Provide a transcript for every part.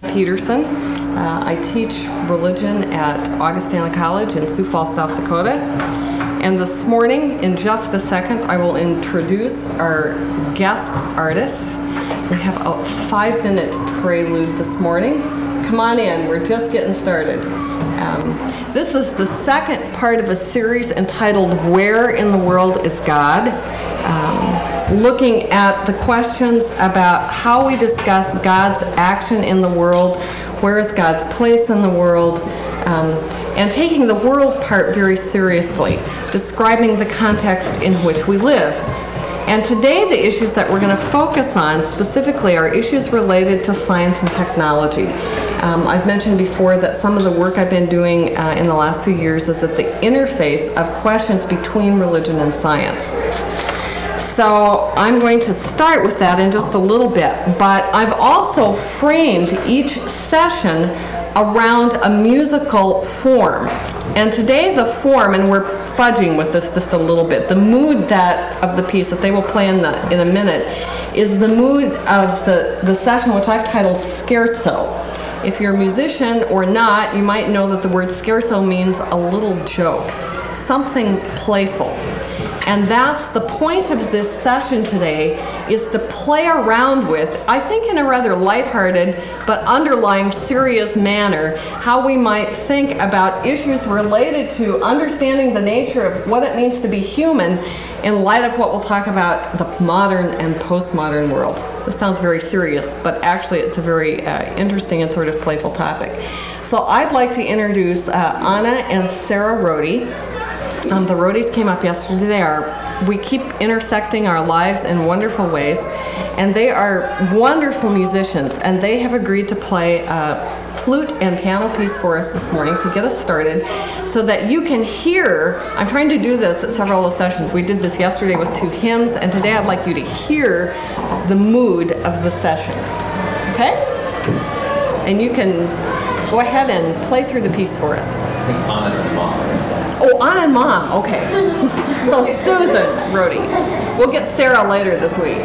Peterson. I teach religion at Augustana College in Sioux Falls, South Dakota. And this morning, in just a second, I will introduce our guest artists. We have a 5-minute prelude this morning. Come on in, we're just getting started. This is the second part of a series entitled Where in the World is God? Looking at the questions about how we discuss God's action in the world, where is God's place in the world, and taking the world part very seriously, describing the context in which we live. And today the issues that we're going to focus on specifically are issues related to science and technology. I've mentioned before that some of the work I've been doing in the last few years is at the interface of questions between religion and science. So I'm going to start with that in just a little bit, but I've also framed each session around a musical form. And today the form, and we're fudging with this just a little bit, the mood of the piece that they will play in a minute is the mood of the session, which I've titled Scherzo. If you're a musician or not, you might know that the word scherzo means a little joke, something playful. And that's the point of this session today, is to play around with, I think in a rather lighthearted but underlying serious manner, how we might think about issues related to understanding the nature of what it means to be human in light of what we'll talk about the modern and postmodern world. This sounds very serious, but actually it's a very interesting and sort of playful topic. So I'd like to introduce Anna and Sarah Rohde. The Rohdes came up yesterday. We keep intersecting our lives in wonderful ways, and they are wonderful musicians, and they have agreed to play a flute and piano piece for us this morning to get us started so that you can hear. I'm trying to do this at several of the sessions. We did this yesterday with 2 hymns, and today I'd like you to hear the mood of the session. Okay? And you can go ahead and play through the piece for us. Anna and Mom. Oh, Anna and Mom, okay. So Susan Rohde. We'll get Sarah later this week.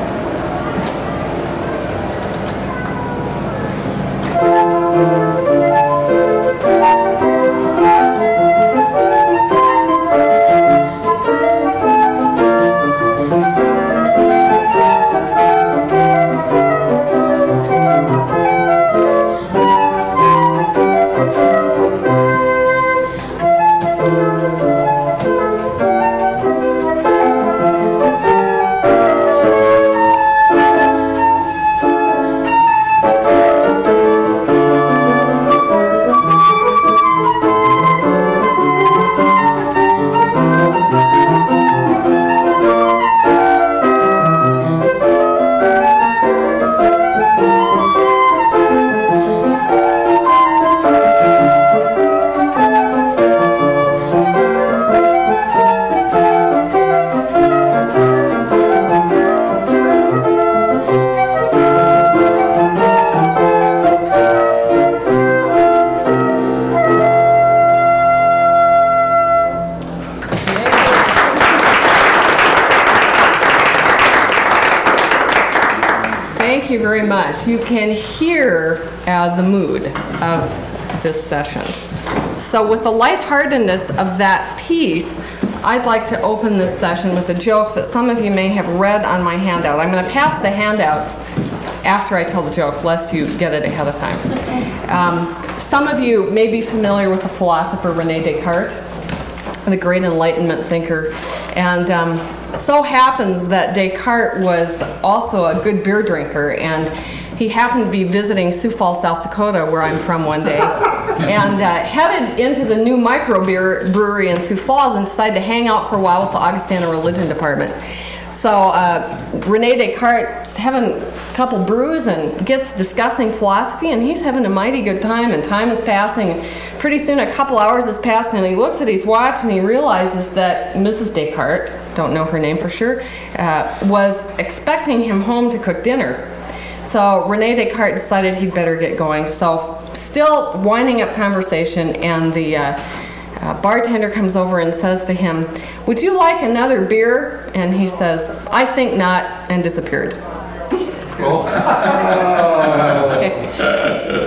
Thank you very much. You can hear the mood of this session. So with the lightheartedness of that piece, I'd like to open this session with a joke that some of you may have read on my handout. I'm going to pass the handouts after I tell the joke, lest you get it ahead of time. Some of you may be familiar with the philosopher René Descartes, the great Enlightenment thinker. And so happens that Descartes was also a good beer drinker, and he happened to be visiting Sioux Falls, South Dakota, where I'm from, one day, and headed into the new microbrewery in Sioux Falls and decided to hang out for a while with the Augustana Religion Department. So René Descartes is having a couple brews and gets discussing philosophy, and he's having a mighty good time, and time is passing. Pretty soon a couple hours has passed, and he looks at his watch and he realizes that Mrs. Descartes, don't know her name for sure, was expecting him home to cook dinner. So René Descartes decided he'd better get going. So still winding up conversation, and the bartender comes over and says to him, "Would you like another beer?" And he says, "I think not," and disappeared. Okay.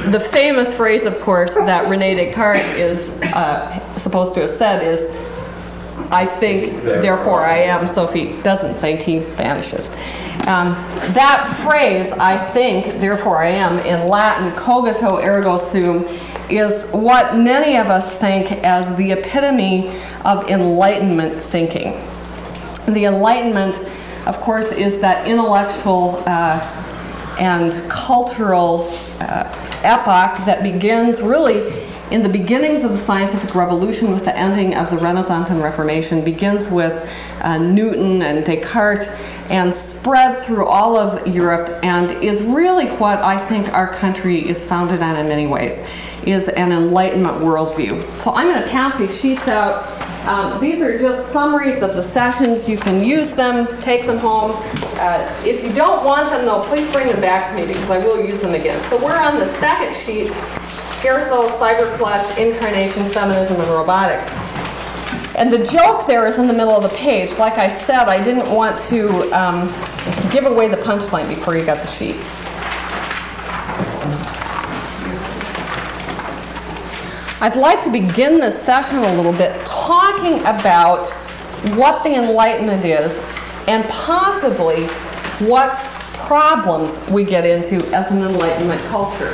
The famous phrase, of course, that René Descartes is supposed to have said is, "I think, therefore I am." So if he doesn't think, he vanishes. That phrase, "I think, therefore I am," in Latin, cogito ergo sum, is what many of us think as the epitome of Enlightenment thinking. The Enlightenment, of course, is that intellectual and cultural epoch that begins really in the beginnings of the scientific revolution with the ending of the Renaissance and Reformation, begins with Newton and Descartes and spreads through all of Europe, and is really what I think our country is founded on in many ways, is an Enlightenment worldview. So I'm going to pass these sheets out. These are just summaries of the sessions. You can use them, take them home. If you don't want them, though, please bring them back to me because I will use them again. So we're on the second sheet, Scherzo, Cyberflesh, Incarnation, Feminism, and Robotics. And the joke there is in the middle of the page. Like I said, I didn't want to give away the punchline before you got the sheet. I'd like to begin this session a little bit talking about what the Enlightenment is and possibly what problems we get into as an Enlightenment culture.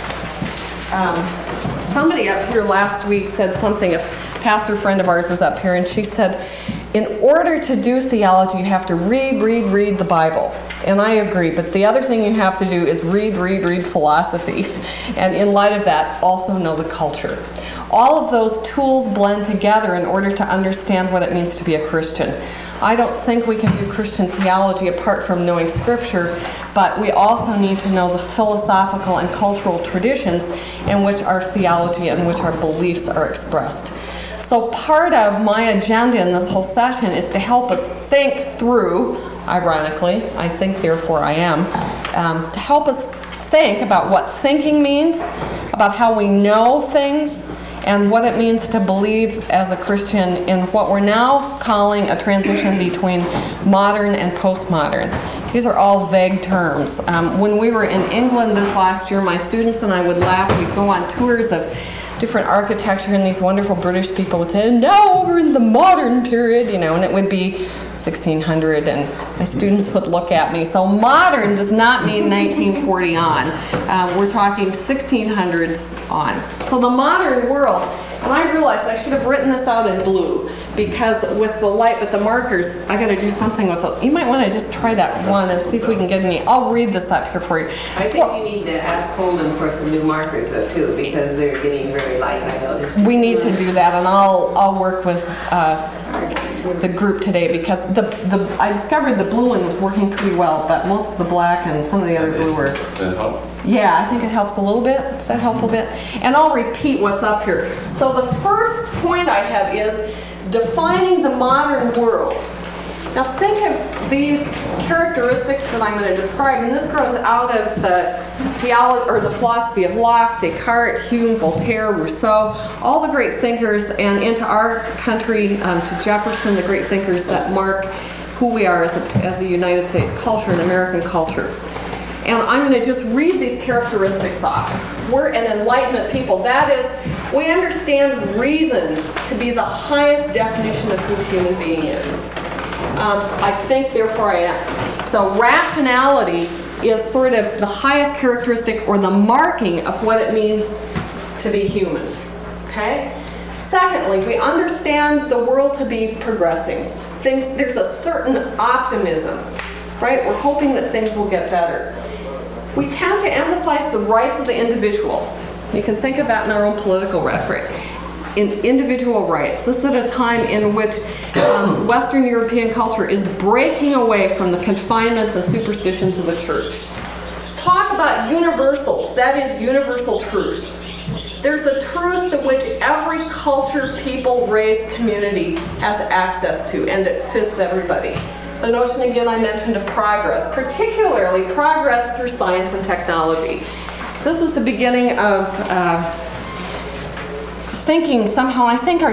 Somebody up here last week said something, a pastor friend of ours was up here, and she said, in order to do theology, you have to read the Bible. And I agree, but the other thing you have to do is read philosophy. And in light of that, also know the culture. All of those tools blend together in order to understand what it means to be a Christian. I don't think we can do Christian theology apart from knowing Scripture, but we also need to know the philosophical and cultural traditions in which our theology and which our beliefs are expressed. So part of my agenda in this whole session is to help us think through, ironically, I think therefore I am, to help us think about what thinking means, about how we know things, and what it means to believe as a Christian in what we're now calling a transition between modern and postmodern. These are all vague terms. When we were in England this last year, my students and I would laugh. We'd go on tours of different architecture, and these wonderful British people would say, "Now over in the modern period," and it would be 1600, and my students would look at me. So modern does not mean 1940 on. We're talking 1600s on. So the modern world, and I realized I should have written this out in blue, because with the light, with the markers, I got to do something with it. You might want to just try that one and see if we can get any. I'll read this up here for you. I think you need to ask Holden for some new markers though too, because they're getting very light. I noticed. We need to do that, and I'll work with the group today, because I discovered the blue one was working pretty well, but most of the black and some of the other blue were. That help? Yeah, I think it helps a little bit. Does that help a bit? And I'll repeat what's up here. So the first point I have is defining the modern world. Now think of these characteristics that I'm going to describe, and this grows out of the theology or the philosophy of Locke, Descartes, Hume, Voltaire, Rousseau, all the great thinkers, and into our country, to Jefferson, the great thinkers that mark who we are as a United States culture and American culture. And I'm going to just read these characteristics off. We're an Enlightenment people. That is, we understand reason to be the highest definition of who a human being is. I think, therefore I am. So rationality is sort of the highest characteristic or the marking of what it means to be human. Okay? Secondly, we understand the world to be progressing. There's a certain optimism, right? We're hoping that things will get better. We tend to emphasize the rights of the individual. You can think of that in our own political rhetoric. In individual rights. This is at a time in which Western European culture is breaking away from the confinements and superstitions of the church. Talk about universals. That is universal truth. There's a truth to which every culture, people, race, community has access to, and it fits everybody. The notion, again, I mentioned of progress, particularly progress through science and technology. This is the beginning of thinking somehow, I think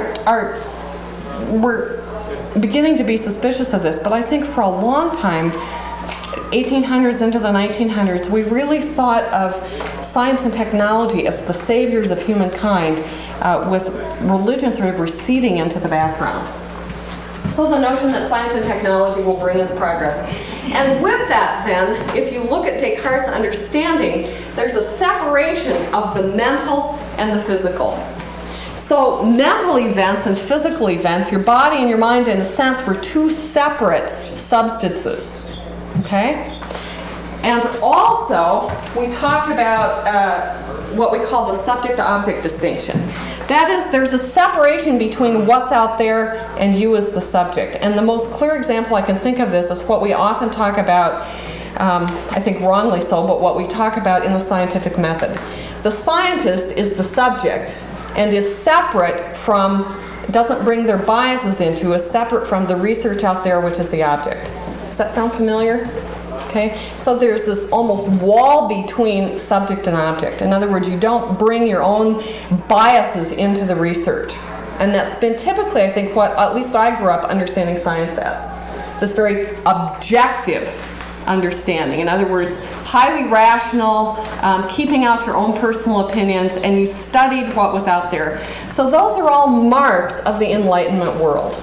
we're beginning to be suspicious of this, but I think for a long time, 1800s into the 1900s, we really thought of science and technology as the saviors of humankind, with religion sort of receding into the background. So the notion that science and technology will bring us progress. And with that, then, if you look at Descartes' understanding, there's a separation of the mental and the physical. So mental events and physical events, your body and your mind, in a sense, were two separate substances. Okay? And also, we talk about what we call the subject-object distinction. That is, there's a separation between what's out there and you as the subject. And the most clear example I can think of this is what we often talk about, I think wrongly so, but what we talk about in the scientific method. The scientist is the subject and is separate from, doesn't bring their biases into, is separate from the research out there, which is the object. Does that sound familiar? Okay, so there's this almost wall between subject and object. In other words, you don't bring your own biases into the research. And that's been typically, I think, what at least I grew up understanding science as. This very objective understanding. In other words, highly rational, keeping out your own personal opinions, and you studied what was out there. So those are all marks of the Enlightenment world.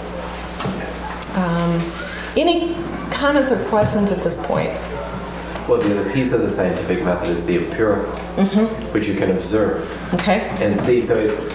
Any comments or questions at this point? Well, the other piece of the scientific method is the empirical, which you can observe. Okay. And see, so it's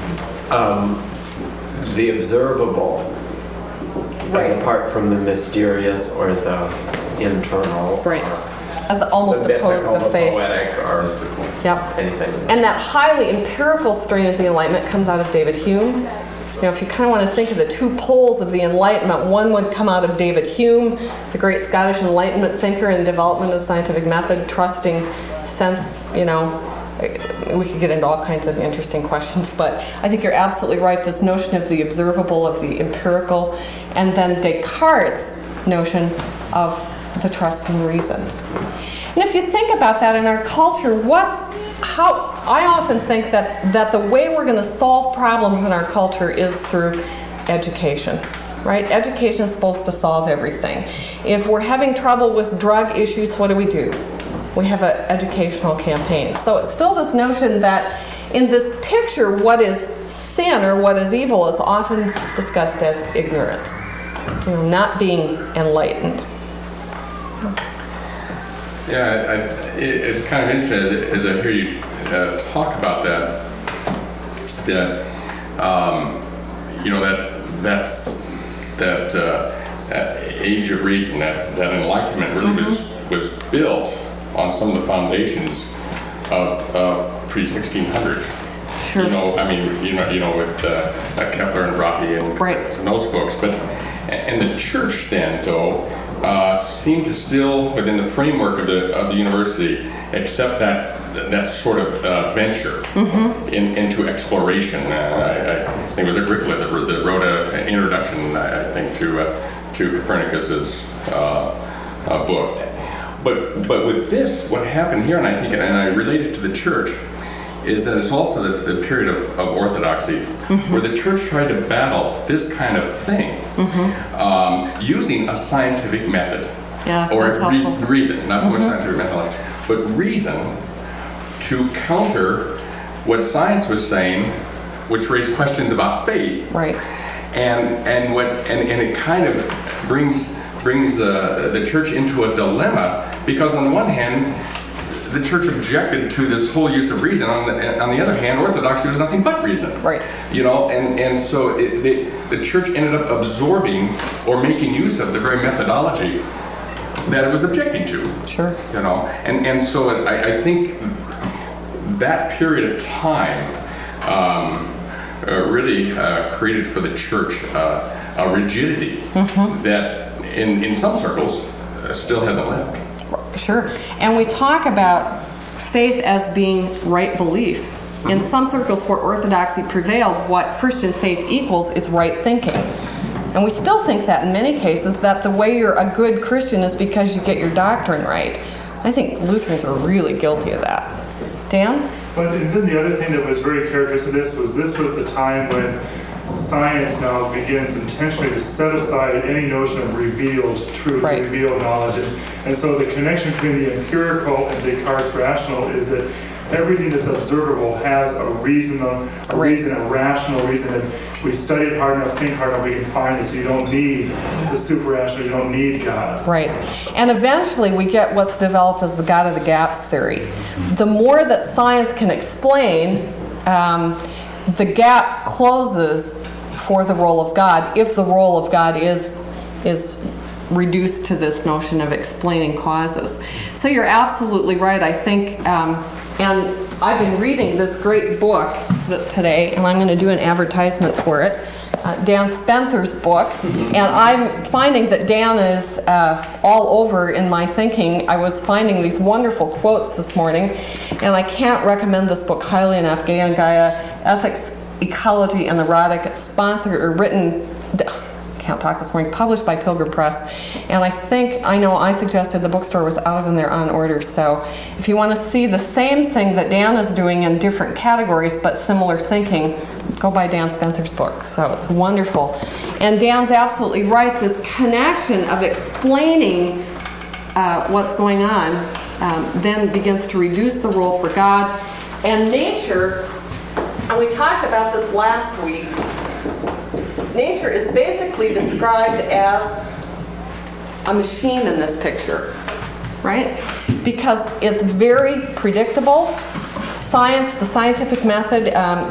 the observable, Right. apart from the mysterious or the internal. Right. As almost the opposed to mythical, faith. the poetic, or Yep. anything. And that highly empirical strain of the Enlightenment comes out of David Hume. You know, if you kind of want to think of the two poles of the Enlightenment, one would come out of David Hume, the great Scottish Enlightenment thinker and development of the scientific method, trusting sense, you know, we could get into all kinds of interesting questions, but I think you're absolutely right, this notion of the observable, of the empirical, and then Descartes' notion of the trust in reason. And if you think about that in our culture, how I often think that the way we're going to solve problems in our culture is through education, right? Education is supposed to solve everything. If we're having trouble with drug issues, what do? We have an educational campaign. So it's still this notion that in this picture, what is sin or what is evil is often discussed as ignorance, you know, not being enlightened. Yeah, it's kind of interesting as I hear you talk about that you know, that age of reason, that enlightenment really was built on some of the foundations of pre-1600. Sure. You know, I mean, you know, with Kepler and Brahe and those folks, and the church then, though, seemed to still, within the framework of the university, accept that sort of venture into exploration. I think it was Agricola that wrote an introduction, I think, to Copernicus's book. But with this, what happened here, and I think, and I relate it to the church, is that it's also the period of orthodoxy, where the church tried to battle this kind of thing using a scientific method. Yeah, or that's reason, not so much scientific methodology, but reason to counter what science was saying, which raised questions about faith. Right. And it kind of brings the church into a dilemma, because on the one hand, the church objected to this whole use of reason. On the other hand, orthodoxy was nothing but reason. Right. You know, and so the church ended up absorbing or making use of the very methodology that it was objecting to. Sure. You know, and so I think that period of time really created for the church a rigidity that in some circles still hasn't left. Sure. And we talk about faith as being right belief. In some circles where orthodoxy prevailed, what Christian faith equals is right thinking. And we still think that in many cases, that the way you're a good Christian is because you get your doctrine right. I think Lutherans are really guilty of that. Dan? But isn't the other thing that was very characteristic of this was the time when science now begins intentionally to set aside any notion of revealed truth, Right. revealed knowledge. And so the connection between the empirical and Descartes' rational is that everything that's observable has a reason, a rational reason. And we study it hard enough, think hard enough, we can find it. So you don't need the super rational, you don't need God. Right. And eventually we get what's developed as the God of the gaps theory. The more that science can explain, the gap closes for the role of God, if the role of God is reduced to this notion of explaining causes. So you're absolutely right. I think, and I've been reading this great book today, and I'm going to do an advertisement for it. Dan Spencer's book, and I'm finding that Dan is all over in my thinking. I was finding these wonderful quotes this morning, and I can't recommend this book highly enough. Gaia and Gaia, Ethics, Ecology, and the Erotic. It's sponsored or written, can't talk this morning, published by Pilgrim Press. And I know I suggested the bookstore was out and they're on order. So if you want to see the same thing that Dan is doing in different categories but similar thinking, go buy Dan Spencer's book. So it's wonderful. And Dan's absolutely right. This connection of explaining what's going on then begins to reduce the role for God and nature. And we talked about this last week. Nature is basically described as a machine in this picture, right? Because it's very predictable. Science, the scientific method,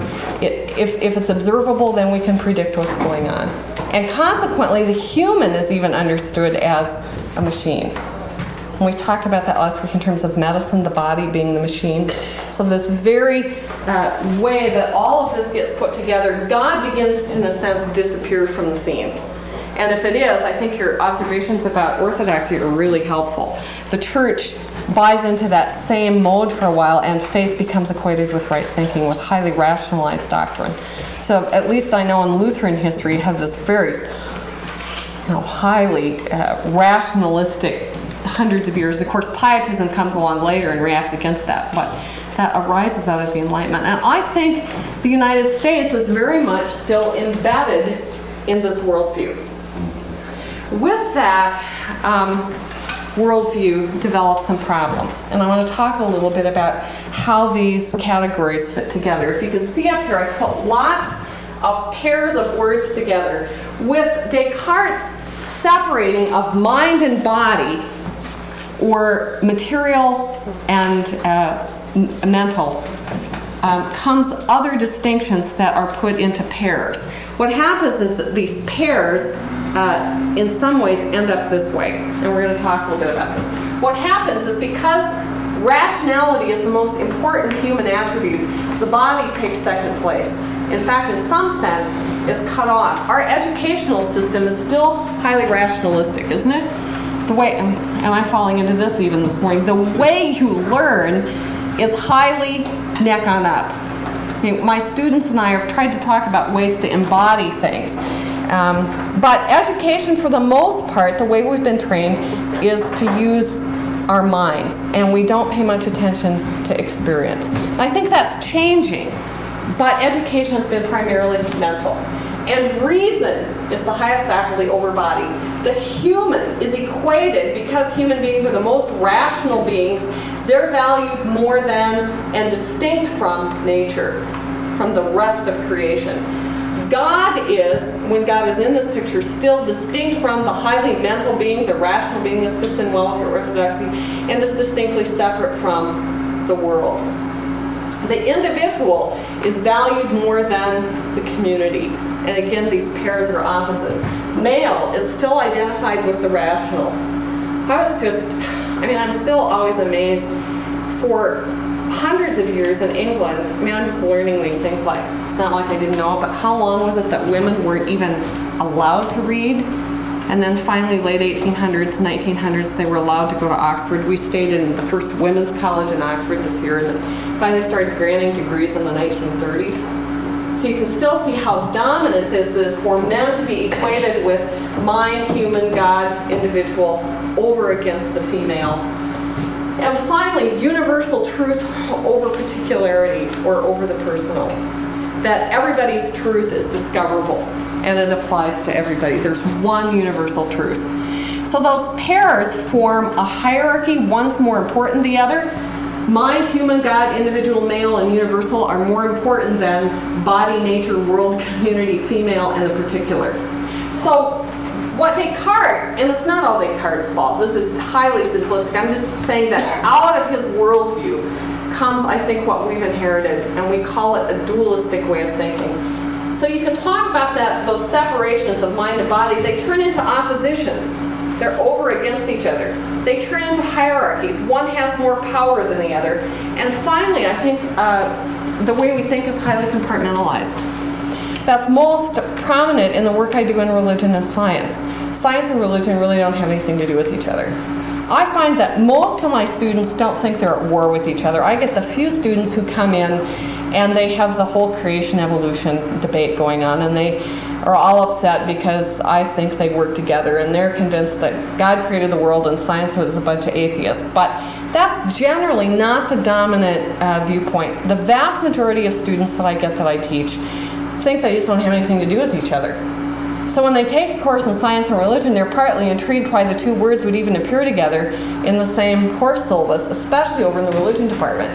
if it's observable, then we can predict what's going on. And consequently, the human is even understood as a machine. And we talked about that last week in terms of medicine, the body being the machine. So this very way that all of this gets put together, God begins to, in a sense, disappear from the scene. And if it is, I think your observations about orthodoxy are really helpful. The church buys into that same mode for a while, and faith becomes equated with right thinking, with highly rationalized doctrine. So at least I know in Lutheran history you have this very highly rationalistic hundreds of years. Of course, pietism comes along later and reacts against that, but that arises out of the Enlightenment. And I think the United States is very much still embedded in this worldview. With that worldview develops some problems. And I want to talk a little bit about how these categories fit together. If you can see up here, I put lots of pairs of words together, with Descartes separating of mind and body, or material and mental, comes other distinctions that are put into pairs. What happens is that these pairs, in some ways, end up this way. And we're going to talk a little bit about this. What happens is because rationality is the most important human attribute, the body takes second place. In fact, in some sense, it's cut off. Our educational system is still highly rationalistic, isn't it? The way, and I'm falling into this even this morning, the way you learn is highly neck on up. I mean, my students and I have tried to talk about ways to embody things. But education, for the most part, the way we've been trained is to use our minds, and we don't pay much attention to experience. And I think that's changing, but education has been primarily mental. And reason is the highest faculty over body. The human is equated, because human beings are the most rational beings, they're valued more than and distinct from nature, from the rest of creation. God is, when God is in this picture, still distinct from the highly mental being, the rational being. This fits in well with your orthodoxy, and is distinctly separate from the world. The individual is valued more than the community. And again, these pairs are opposite. Male is still identified with the rational. I'm still always amazed. For hundreds of years in England, I'm just learning these things, like, it's not like I didn't know it, but how long was it that women weren't even allowed to read? And then finally, late 1800s, 1900s, they were allowed to go to Oxford. We stayed in the first women's college in Oxford this year, and then finally started granting degrees in the 1930s. So you can still see how dominant this is for men to be equated with mind, human, God, individual, over against the female. And finally, universal truth over particularity, or over the personal. that everybody's truth is discoverable and it applies to everybody. There's one universal truth. So those pairs form a hierarchy. One's more important than the other. Mind, human, God, individual, male, and universal are more important than body, nature, world, community, female, and the particular. So what Descartes, and it's not all Descartes' fault, this is highly simplistic, I'm just saying that out of his worldview comes, I think, what we've inherited, and we call it a dualistic way of thinking. So you can talk about those separations of mind and body, they turn into oppositions. They're over against each other. They turn into hierarchies. One has more power than the other. And finally, I think the way we think is highly compartmentalized. That's most prominent in the work I do in religion and science. Science and religion really don't have anything to do with each other. I find that most of my students don't think they're at war with each other. I get the few students who come in and they have the whole creation evolution debate going on, and they are all upset because I think they work together, and they're convinced that God created the world and science is a bunch of atheists. But that's generally not the dominant viewpoint. The vast majority of students that I get that I teach think they just don't have anything to do with each other. So when they take a course in science and religion, they're partly intrigued why the two words would even appear together in the same course syllabus, especially over in the religion department.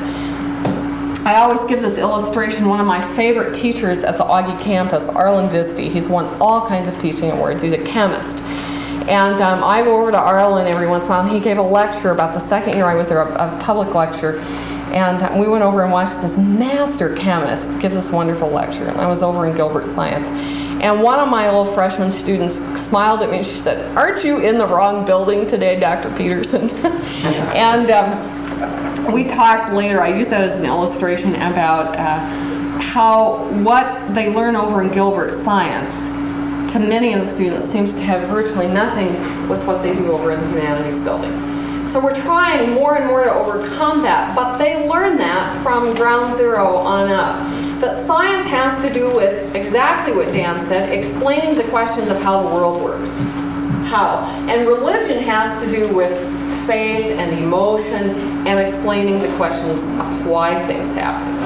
I always give this illustration. One of my favorite teachers at the Augie campus, Arlen Visti, he's won all kinds of teaching awards. He's a chemist. And I go over to Arlen every once in a while, and he gave a lecture about the second year I was there, a public lecture. And we went over and watched this master chemist give this wonderful lecture. And I was over in Gilbert Science. And one of my old freshman students smiled at me and she said, "Aren't you in the wrong building today, Dr. Peterson?" And we talked later, I used that as an illustration about how what they learn over in Gilbert Science, to many of the students, seems to have virtually nothing with what they do over in the Humanities building. So we're trying more and more to overcome that, but they learn that from ground zero on up. That science has to do with exactly what Dan said, explaining the questions of how the world works. How. And religion has to do with faith and emotion and explaining the questions of why things happen.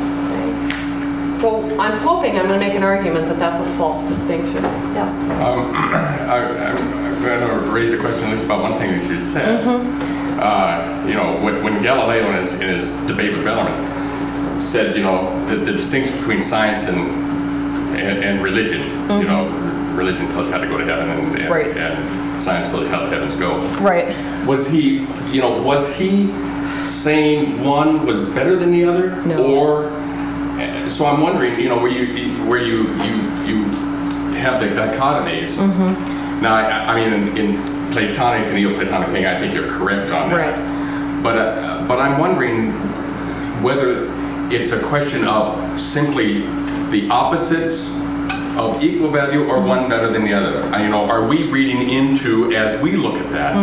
Okay? Well, I'm hoping I'm going to make an argument that that's a false distinction. Yes? I'm going to raise a question at least about one thing that you said. When Galileo in his debate with Bellarmine said, the distinction between science and religion, religion tells you how to go to heaven and science tells you how the heavens go. Right. Was he saying one was better than the other? No. So I'm wondering, where you have the dichotomies. Mm-hmm. Now, I mean, in Platonic and Neoplatonic thing, I think you're correct on that. Right. But I'm wondering whether it's a question of simply the opposites of equal value or one better than the other. Are we reading into, as we look at that,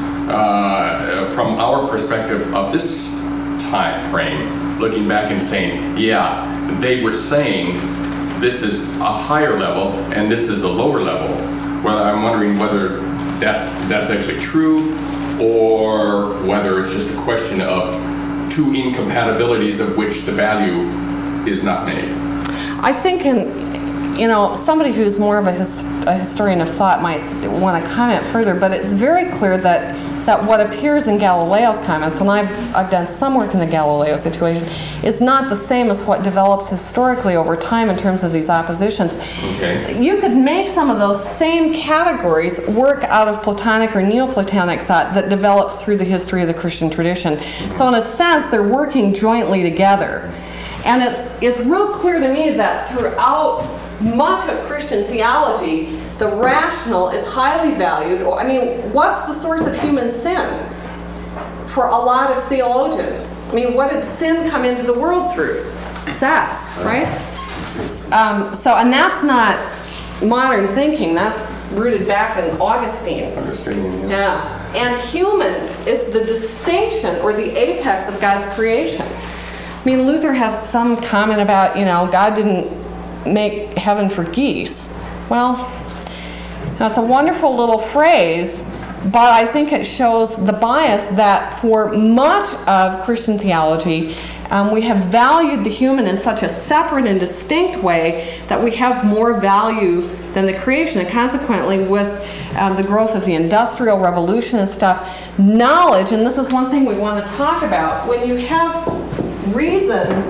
from our perspective of this time frame, looking back and saying, yeah, they were saying this is a higher level and this is a lower level. Well, I'm wondering whether that's actually true, or whether it's just a question of two incompatibilities of which the value is not made. I think somebody who's more of a historian of thought might want to comment further, but it's very clear that what appears in Galileo's comments, and I've done some work in the Galileo situation, is not the same as what develops historically over time in terms of these oppositions. Okay. You could make some of those same categories work out of Platonic or Neoplatonic thought that develops through the history of the Christian tradition. Mm-hmm. So in a sense, they're working jointly together. And it's real clear to me that throughout much of Christian theology, the rational is highly valued. I mean, what's the source of human sin for a lot of theologians? I mean, what did sin come into the world through? Sex, right? And that's not modern thinking. That's rooted back in Augustine. Yeah. And human is the distinction or the apex of God's creation. I mean, Luther has some comment about, God didn't make heaven for geese. Well, that's a wonderful little phrase, but I think it shows the bias that for much of Christian theology, We have valued the human in such a separate and distinct way that we have more value than the creation. And consequently, with the growth of the Industrial Revolution and stuff, knowledge, and this is one thing we want to talk about, when you have reason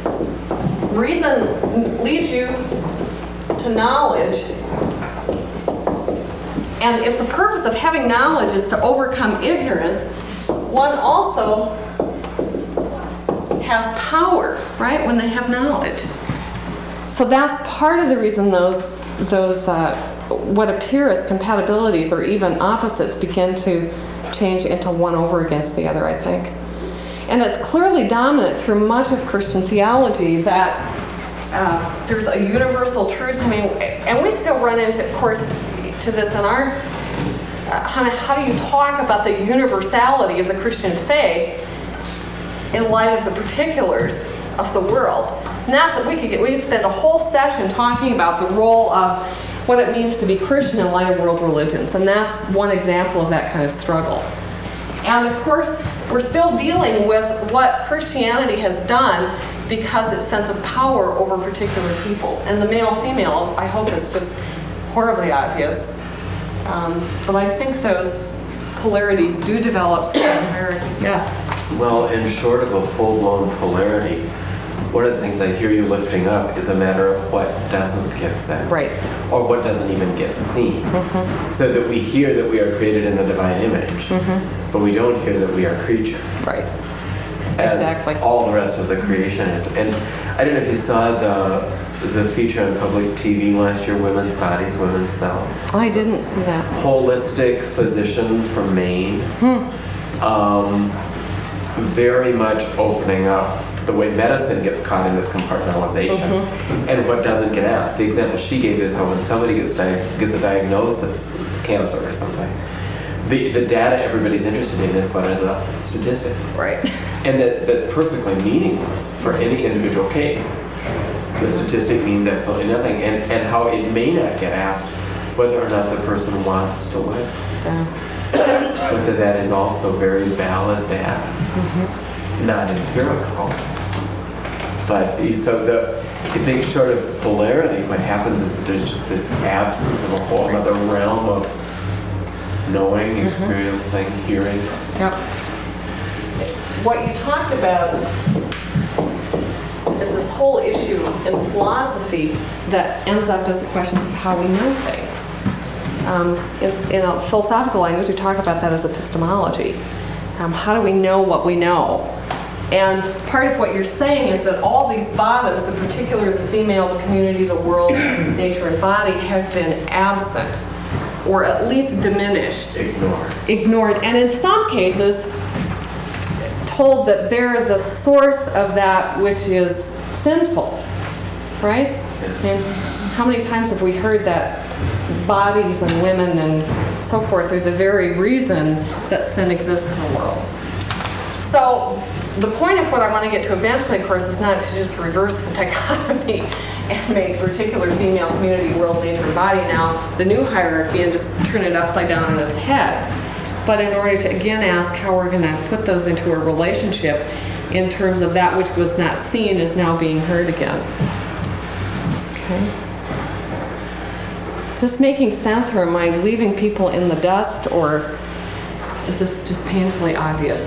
leads you to knowledge. And if the purpose of having knowledge is to overcome ignorance, one also has power, right, when they have knowledge. So that's part of the reason those what appear as compatibilities or even opposites begin to change into one over against the other, I think. And it's clearly dominant through much of Christian theology that there's a universal truth. I mean, and we still run into, of course, to this in our, how do you talk about the universality of the Christian faith in light of the particulars of the world? And that's what we could spend a whole session talking about the role of what it means to be Christian in light of world religions. And that's one example of that kind of struggle. And of course, we're still dealing with what Christianity has done because its sense of power over particular peoples. And the male-female, I hope, is just horribly obvious. But I think those polarities do develop in hierarchy. Yeah. Well, in short of a full-blown polarity, one of the things I hear you lifting up is a matter of what doesn't get said. Right. Or what doesn't even get seen. Mm-hmm. So that we hear that we are created in the divine image, mm-hmm. but we don't hear that we are creatures. Right. As exactly. all the rest of the creation is. And I don't know if you saw the feature on public TV last year, Women's Bodies, Women's Cells. I didn't see that. Holistic physician from Maine. Very much opening up the way medicine gets caught in this compartmentalization, mm-hmm. and what doesn't get asked. The example she gave is how when somebody gets a diagnosis, cancer or something, the data everybody's interested in is what are the statistics. Right. And that's perfectly meaningless for any individual case. The statistic means absolutely nothing, and how it may not get asked whether or not the person wants to live. Yeah. But that is also very valid data, mm-hmm. not empirical. But so I think short of polarity, what happens is that there's just this absence of a whole other realm of knowing, mm-hmm. experiencing, hearing. Yep. What you talked about is this whole issue in philosophy that ends up as the questions of how we know things. In a philosophical language, we talk about that as epistemology. How do we know what we know? And part of what you're saying is that all these bottoms, in particular the female, the community, the world, nature, and body, have been absent, or at least diminished. Ignored. And in some cases, told that they're the source of that which is sinful, right? And how many times have we heard that bodies and women and so forth are the very reason that sin exists in the world? So the point of what I want to get to eventually, of course, is not to just reverse the dichotomy and make particular female, community, world, nature, and body now the new hierarchy and just turn it upside down on its head. But in order to, again, ask how we're going to put those into a relationship in terms of that which was not seen is now being heard again. Okay. Is this making sense, or am I leaving people in the dust, or is this just painfully obvious?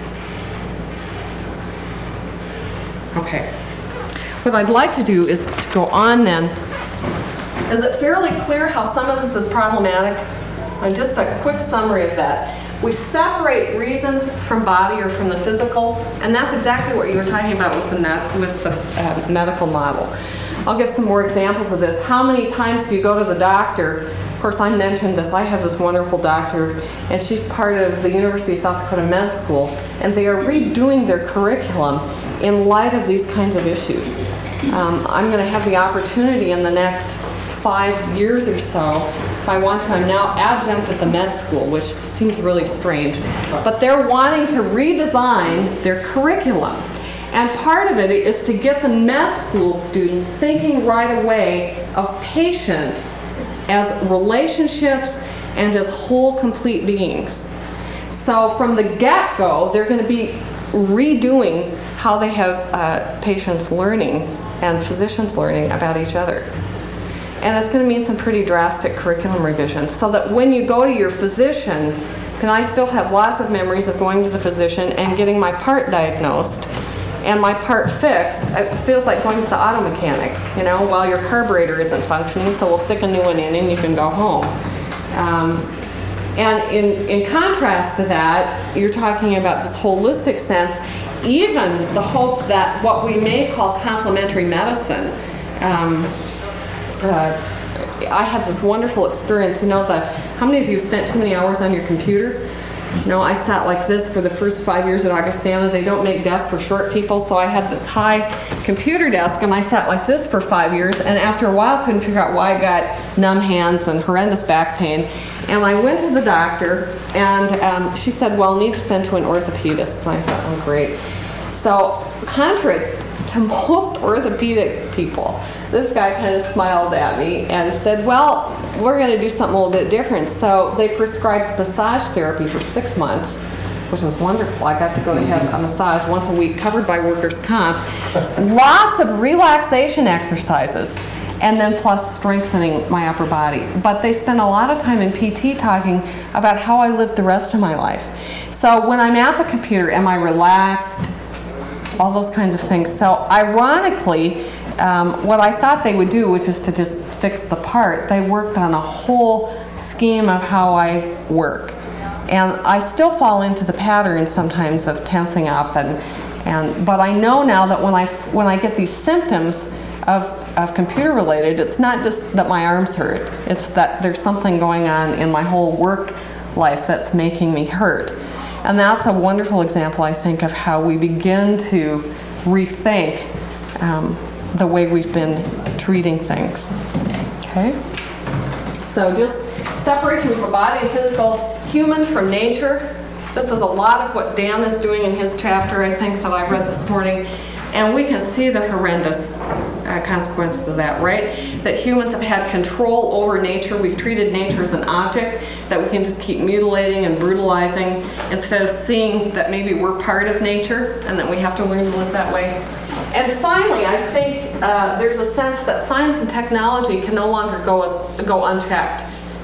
Okay. What I'd like to do is to go on then. Is it fairly clear how some of this is problematic? And just a quick summary of that. We separate reason from body or from the physical, and that's exactly what you were talking about with the medical model. I'll give some more examples of this. How many times do you go to the doctor? Of course, I mentioned this. I have this wonderful doctor, and she's part of the University of South Dakota Med School, and they are redoing their curriculum in light of these kinds of issues. I'm going to have the opportunity in the next 5 years or so, if I want to. I'm now adjunct at the med school, which seems really strange. But they're wanting to redesign their curriculum. And part of it is to get the med school students thinking right away of patients as relationships and as whole, complete beings. So from the get-go, they're going to be redoing how they have patients learning and physicians learning about each other. And it's going to mean some pretty drastic curriculum revisions, so that when you go to your physician, and I still have lots of memories of going to the physician and getting my part diagnosed and my part fixed. It feels like going to the auto mechanic, you know, while your carburetor isn't functioning, so we'll stick a new one in and you can go home. And in contrast to that, you're talking about this holistic sense, even the hope that what we may call complementary medicine. I had this wonderful experience. You know, how many of you spent too many hours on your computer? You know, I sat like this for the first 5 years at Augustana. They don't make desks for short people, so I had this high computer desk, and I sat like this for 5 years, and after a while couldn't figure out why I got numb hands and horrendous back pain. And I went to the doctor, and she said, well, need to send to an orthopedist. And I thought, oh, great. So, contrary to most orthopedic people, this guy kind of smiled at me and said, well, we're going to do something a little bit different. So they prescribed massage therapy for 6 months, which was wonderful. I got to go to have a massage once a week, covered by workers' comp. Lots of relaxation exercises, and then plus strengthening my upper body. But they spent a lot of time in PT talking about how I lived the rest of my life. So when I'm at the computer, am I relaxed? All those kinds of things. So ironically, what I thought they would do, which is to just fix the part, they worked on a whole scheme of how I work. And I still fall into the pattern sometimes of tensing up, but I know now that when I get these symptoms of computer related, it's not just that my arms hurt, it's that there's something going on in my whole work life that's making me hurt. And that's a wonderful example, I think, of how we begin to rethink the way we've been treating things. Okay? So just separation from body and physical, human from nature. This is a lot of what Dan is doing in his chapter, I think, that I read this morning. And we can see the horrendous consequences of that, right? That humans have had control over nature. We've treated nature as an object that we can just keep mutilating and brutalizing instead of seeing that maybe we're part of nature and that we have to learn to live that way. And finally, I think there's a sense that science and technology can no longer go unchecked.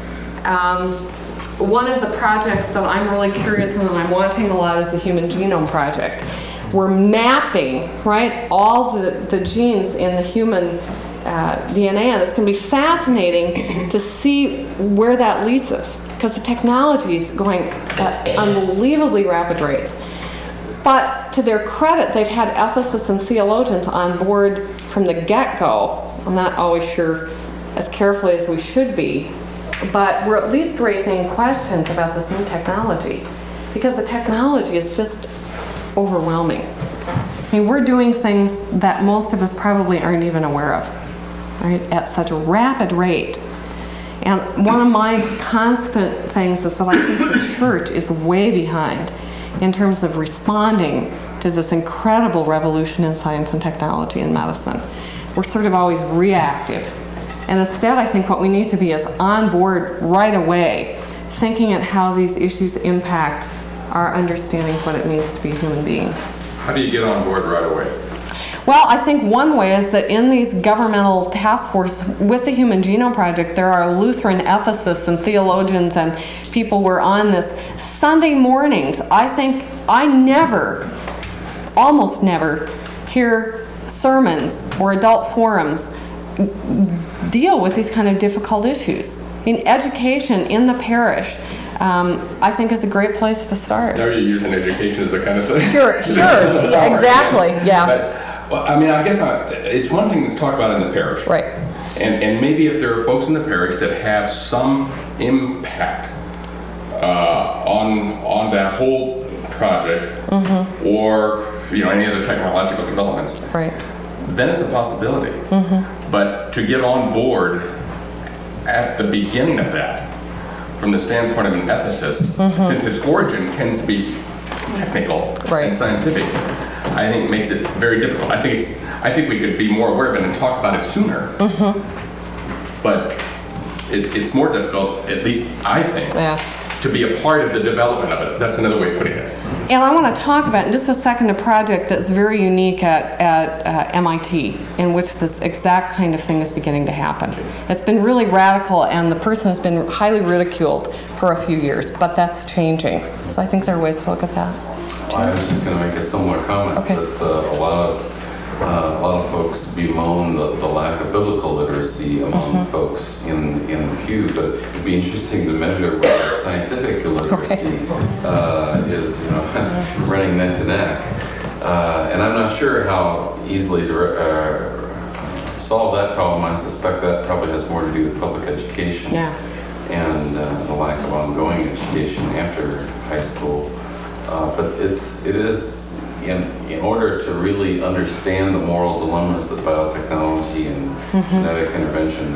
One of the projects that I'm really curious and that I'm watching a lot is the Human Genome Project. We're mapping, right, all the genes in the human DNA, and it's going to be fascinating to see where that leads us, because the technology is going at unbelievably rapid rates. But to their credit, they've had ethicists and theologians on board from the get-go. I'm not always sure as carefully as we should be, but we're at least raising questions about this new technology, because the technology is just overwhelming. I mean, we're doing things that most of us probably aren't even aware of, right, at such a rapid rate. And one of my constant things is that I think the church is way behind in terms of responding to this incredible revolution in science and technology and medicine. We're sort of always reactive. And instead, I think what we need to be is on board right away, thinking at how these issues impact our understanding of what it means to be a human being. How do you get on board right away? Well, I think one way is that in these governmental task forces with the Human Genome Project, there are Lutheran ethicists and theologians and people who are on this. Sunday mornings, I think I almost never hear sermons or adult forums deal with these kind of difficult issues. I mean, education in the parish, I think, is a great place to start. Now you're using education as the kind of thing. Sure, yeah, exactly, yeah. But, well, I mean, I guess it's one thing to talk about in the parish. Right. And maybe if there are folks in the parish that have some impact on that whole project, mm-hmm. or any other technological developments, right, then it's a possibility. Mm-hmm. But to get on board at the beginning of that, from the standpoint of an ethicist, mm-hmm. since its origin tends to be technical right. and scientific, I think makes it very difficult. I think we could be more aware of it and talk about it sooner. Mm-hmm. But it's more difficult, at least I think, yeah. to be a part of the development of it. That's another way of putting it. And I want to talk about in just a second a project that's very unique at MIT, in which this exact kind of thing is beginning to happen. It's been really radical, and the person has been highly ridiculed for a few years, but that's changing. So I think there are ways to look at that. Well, I was just going to make a similar comment Okay. that a lot of folks bemoan the lack of biblical literacy among folks in the pew, but it'd be interesting to measure whether scientific illiteracy is running neck to neck. And I'm not sure how easily to solve that problem. I suspect that probably has more to do with public education and the lack of ongoing education after high school. But it is in order to really understand the moral dilemmas that biotechnology and genetic intervention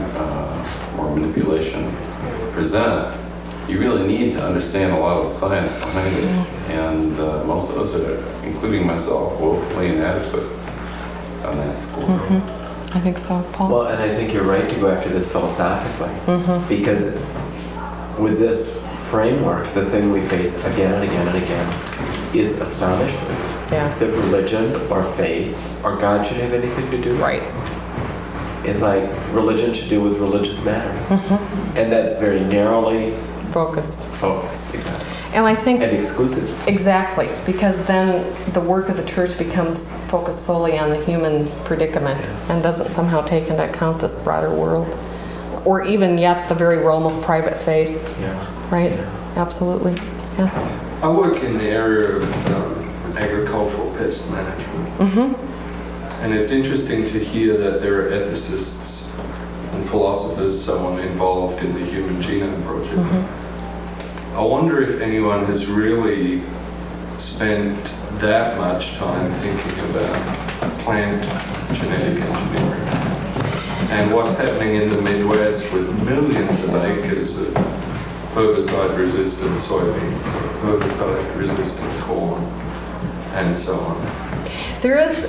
or manipulation present, you really need to understand a lot of the science behind it. And most of us are, including myself, woefully inadequate on that score. I think so, Paul. Well, and I think you're right to go after this philosophically, because with this framework, the thing we face again and again and again is astonishment that religion or faith or God should have anything to do with it. It's like religion should do with religious matters, and that's very narrowly Focused. Exactly. And I think And exclusive. exactly, because then the work of the church becomes focused solely on the human predicament and doesn't somehow take into account this broader world, or even yet the very realm of private faith. Right? Absolutely. Yes. I work in the area of agricultural pest management. And it's interesting to hear that there are ethicists and philosophers, so on, involved in the Human Genome Project. I wonder if anyone has really spent that much time thinking about plant genetic engineering and what's happening in the Midwest with millions of acres of herbicide-resistant soybeans, herbicide-resistant corn, and so on. There is,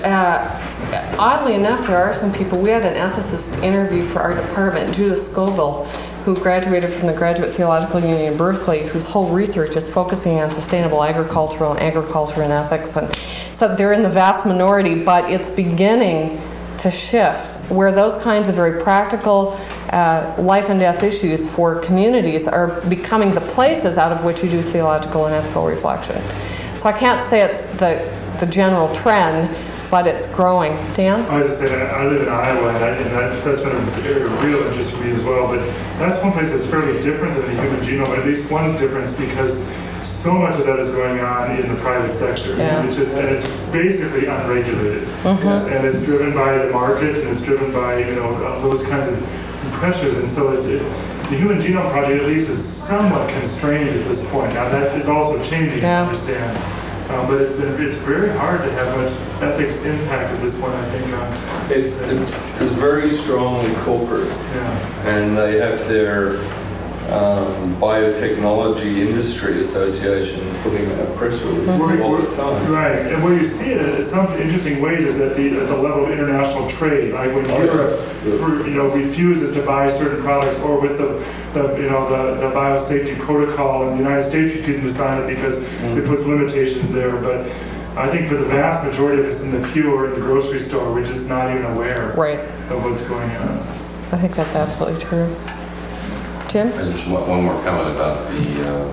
oddly enough, there are some people. We had an ethicist interview for our department, Judith Scoville, who graduated from the Graduate Theological Union in Berkeley, whose whole research is focusing on sustainable agriculture and ethics. And so they're in the vast minority, but it's beginning to shift, where those kinds of very practical life and death issues for communities are becoming the places out of which you do theological and ethical reflection. So I can't say it's the general trend, but it's growing. Dan? I was just saying, I live in Iowa, and that's been a area of real interest for me as well, but that's one place that's fairly different than the human genome, at least one difference, because so much of that is going on in the private sector. And it's basically unregulated. And it's driven by the market, and it's driven by, those kinds of pressures, and so the Human Genome Project at least is somewhat constrained at this point. Now that is also changing, I understand. But it's very hard to have much ethics impact at this point, I think. It's very strongly corporate, and they have their Biotechnology Industry Association putting out press releases all the time. Right, and where you see it in some interesting ways is at the level of international trade, like when Europe, refuses to buy certain products, or with the biosafety protocol, and the United States refusing to sign it because it puts limitations there. But I think for the vast majority of us in the pew or in the grocery store, we're just not even aware of what's going on. I think that's absolutely true. Jim? I just want one more comment about the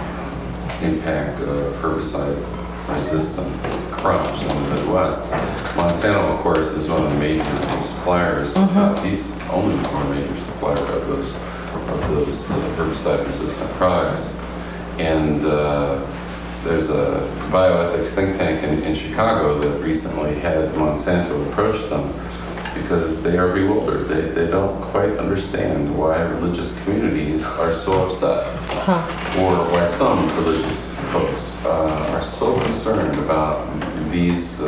impact of herbicide-resistant crops in the Midwest. Monsanto, of course, is one of the major suppliers. He's only one of the major suppliers of those herbicide-resistant products. And there's a bioethics think tank in Chicago that recently had Monsanto approach them because they are bewildered. They don't quite understand why religious communities are so upset, or why some religious folks are so concerned about these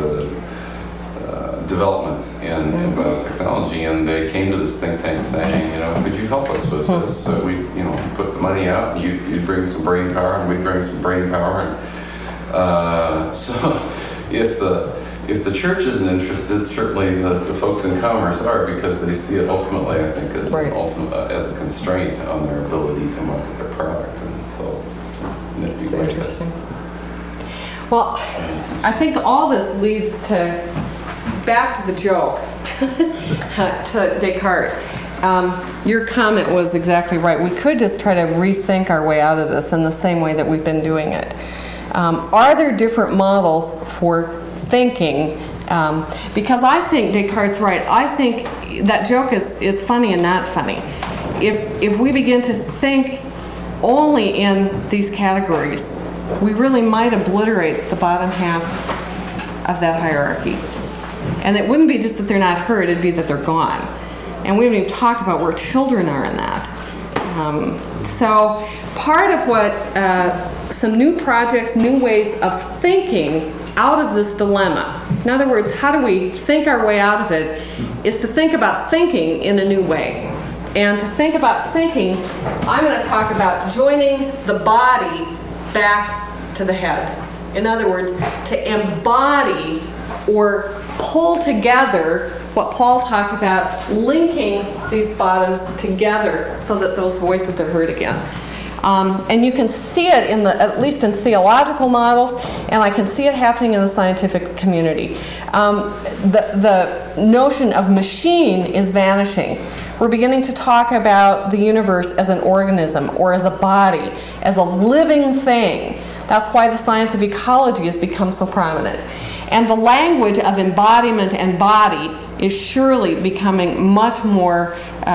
developments in biotechnology. And they came to this think tank saying, could you help us with this? So we, put the money out, and you'd bring some brain power, and we'd bring some brain power. And so if the church isn't interested, certainly the folks in commerce are, because they see it ultimately, I think, as a constraint on their ability to market their product. And so, nifty way. Interesting. Well, I think all this leads back to the joke, to Descartes. Your comment was exactly right. We could just try to rethink our way out of this in the same way that we've been doing it. Are there different models for thinking? Because I think Descartes' right. I think that joke is funny and not funny. If we begin to think only in these categories, we really might obliterate the bottom half of that hierarchy. And it wouldn't be just that they're not heard, it'd be that they're gone. And we haven't even talked about where children are in that. So part of what some new projects, new ways of thinking out of this dilemma, in other words, how do we think our way out of it, is to think about thinking in a new way. And to think about thinking, I'm going to talk about joining the body back to the head. In other words, to embody or pull together what Paul talked about, linking these bottoms together so that those voices are heard again. And you can see it at least in theological models, and I can see it happening in the scientific community. The notion of machine is vanishing. We're beginning to talk about the universe as an organism or as a body, as a living thing. That's why the science of ecology has become so prominent. And the language of embodiment and body is surely becoming much more,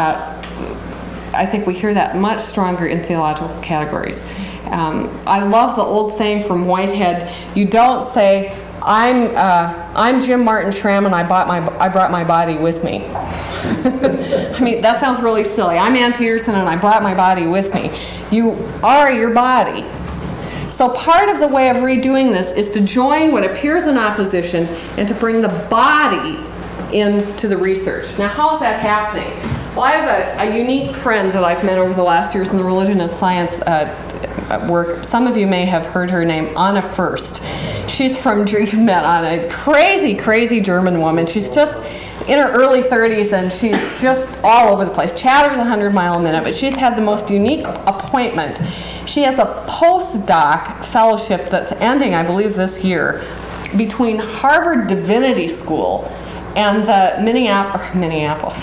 I think we hear that much stronger in theological categories. I love the old saying from Whitehead, you don't say, I'm Jim Martin Schramm and I brought my body with me. I mean, that sounds really silly. I'm Ann Peterson and I brought my body with me. You are your body. So part of the way of redoing this is to join what appears in opposition and to bring the body into the research. Now, how is that happening? Well, I have a unique friend that I've met over the last years in the religion and science work. Some of you may have heard her name, Anna Furst. She's from, you've met Anna, crazy German woman. She's just in her early 30s and she's just all over the place. Chatters 100 miles a minute, but she's had the most unique appointment. She has a postdoc fellowship that's ending, I believe, this year between Harvard Divinity School and the Minneapolis,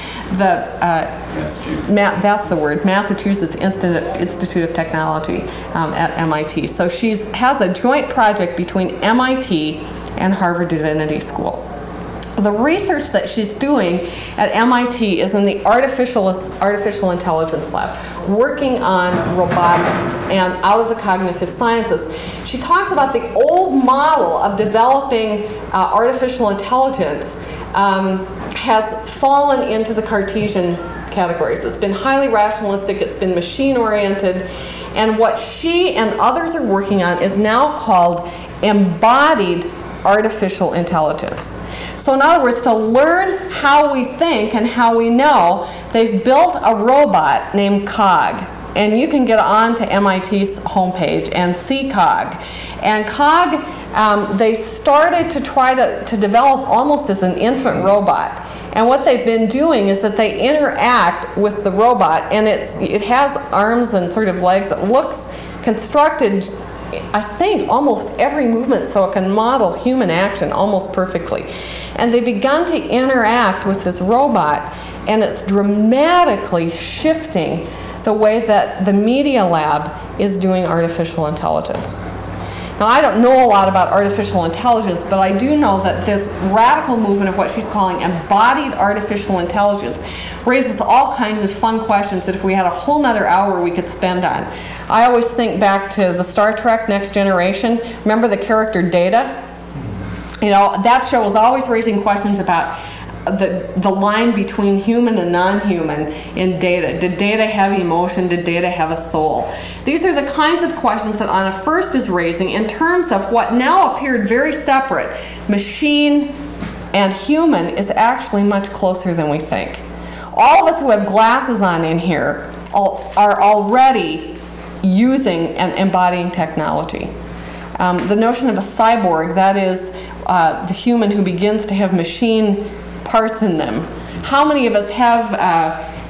that's the word, Massachusetts Institute of Technology at MIT. So she has a joint project between MIT and Harvard Divinity School. The research that she's doing at MIT is in the artificial intelligence lab, working on robotics and out of the cognitive sciences. She talks about the old model of developing artificial intelligence has fallen into the Cartesian categories. It's been highly rationalistic, it's been machine-oriented, and what she and others are working on is now called embodied artificial intelligence. So in other words, to learn how we think and how we know, they've built a robot named COG. And you can get on to MIT's homepage and see COG. And COG, they started to try to develop almost as an infant robot. And what they've been doing is that they interact with the robot, and it has arms and sort of legs. It looks constructed, I think, almost every movement so it can model human action almost perfectly. And they've begun to interact with this robot, and it's dramatically shifting the way that the Media Lab is doing artificial intelligence. Now, I don't know a lot about artificial intelligence, but I do know that this radical movement of what she's calling embodied artificial intelligence raises all kinds of fun questions that if we had a whole nother hour we could spend on. I always think back to the Star Trek Next Generation. Remember the character Data? You know, that show was always raising questions about the line between human and non-human in Data. Did Data have emotion? Did Data have a soul? These are the kinds of questions that Anna Furst is raising in terms of what now appeared very separate. Machine and human is actually much closer than we think. All of us who have glasses on in here are already using and embodying technology. The notion of a cyborg, that is the human who begins to have machine parts in them. How many of us have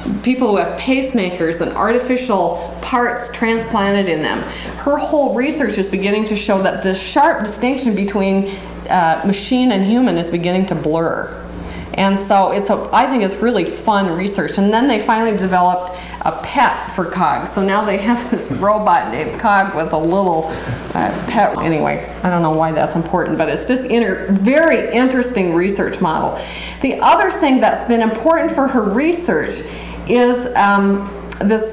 people who have pacemakers and artificial parts transplanted in them. Her whole research is beginning to show that the sharp distinction between machine and human is beginning to blur. And so I think it's really fun research. And then they finally developed a pet for Cog. So now they have this robot named Cog with a little pet. Anyway, I don't know why that's important, but it's just very interesting research model. The other thing that's been important for her research is this,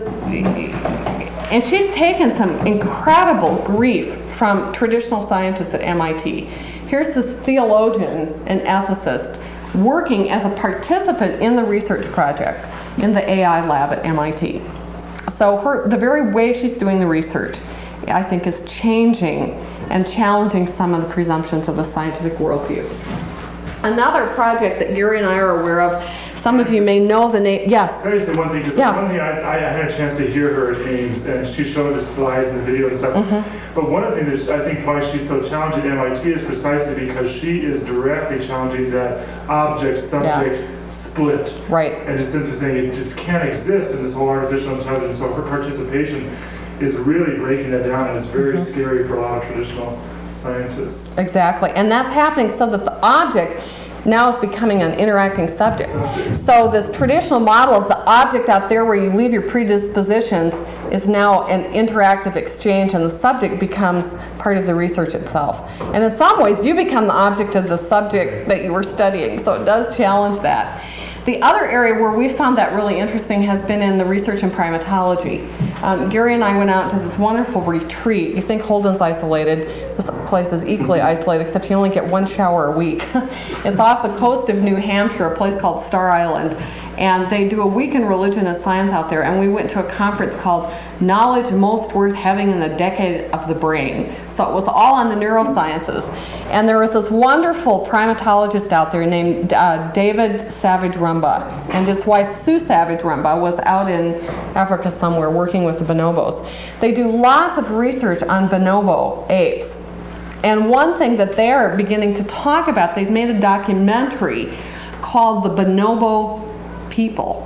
and she's taken some incredible grief from traditional scientists at MIT. Here's this theologian and ethicist working as a participant in the research project in the AI lab at MIT. So the very way she's doing the research, I think, is changing and challenging some of the presumptions of the scientific worldview. Another project that Gary and I are aware of, some of you may know the name. Yes? Can I just say one thing? Because one thing, I had a chance to hear her at Ames, and she showed the slides and the video and stuff. But one of the things that I think why she's so challenging at MIT is precisely because she is directly challenging that object-subject split. Right. And just simply saying it just can't exist in this whole artificial intelligence. So her participation is really breaking that down, and it's very scary for a lot of traditional scientists. Exactly. And that's happening so that the object now is becoming an interacting subject. So this traditional model of the object out there where you leave your predispositions is now an interactive exchange, and the subject becomes part of the research itself. And in some ways, you become the object of the subject that you were studying, so it does challenge that. The other area where we found that really interesting has been in the research in primatology. Gary and I went out to this wonderful retreat. You think Holden's isolated. This place is equally isolated, except you only get 1 shower a week. It's off the coast of New Hampshire, a place called Star Island. And they do a week in religion and science out there. And we went to a conference called Knowledge Most Worth Having in the Decade of the Brain. So it was all on the neurosciences. And there was this wonderful primatologist out there named David Savage Rumbaugh. And his wife, Sue Savage Rumbaugh, was out in Africa somewhere working with the bonobos. They do lots of research on bonobo apes. And one thing that they're beginning to talk about, they've made a documentary called The Bonobo People.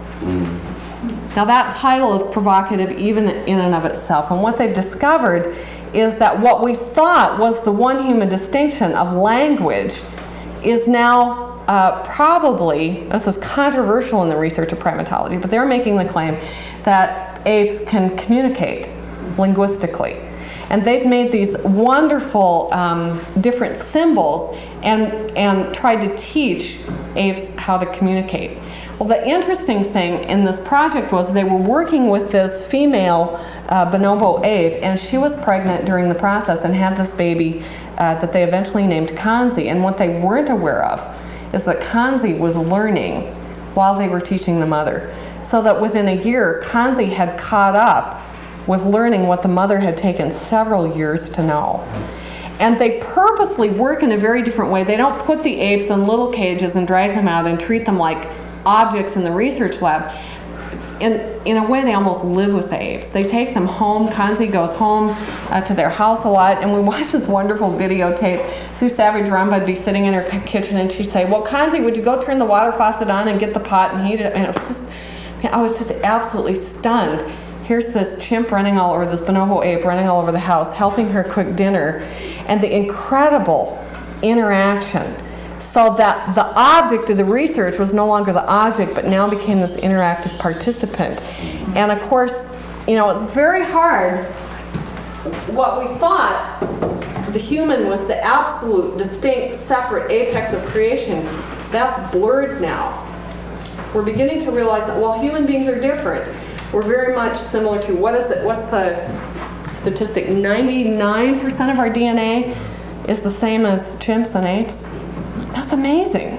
Now that title is provocative even in and of itself, and what they've discovered is that what we thought was the one human distinction of language is now probably, this is controversial in the research of primatology, but they're making the claim that apes can communicate linguistically. And they've made these wonderful different symbols and tried to teach apes how to communicate. Well, the interesting thing in this project was they were working with this female bonobo ape, and she was pregnant during the process and had this baby that they eventually named Kanzi. And what they weren't aware of is that Kanzi was learning while they were teaching the mother. So that within a year, Kanzi had caught up with learning what the mother had taken several years to know. And they purposely work in a very different way. They don't put the apes in little cages and drag them out and treat them like objects in the research lab. In a way, they almost live with the apes. They take them home. Kanzi goes home to their house a lot, and we watched this wonderful videotape. Sue Savage Rumbaugh would be sitting in her kitchen, and she'd say, "Well, Kanzi, would you go turn the water faucet on and get the pot and heat it?" And I was just absolutely stunned. Here's this chimp running all over, this bonobo ape running all over the house, helping her cook dinner, and the incredible interaction. So that the object of the research was no longer the object, but now became this interactive participant. And of course, it's very hard. What we thought the human was the absolute, distinct, separate apex of creation, that's blurred now. We're beginning to realize that, well, human beings are different. We're very much similar to, what's the statistic? 99% of our DNA is the same as chimps and apes. That's amazing.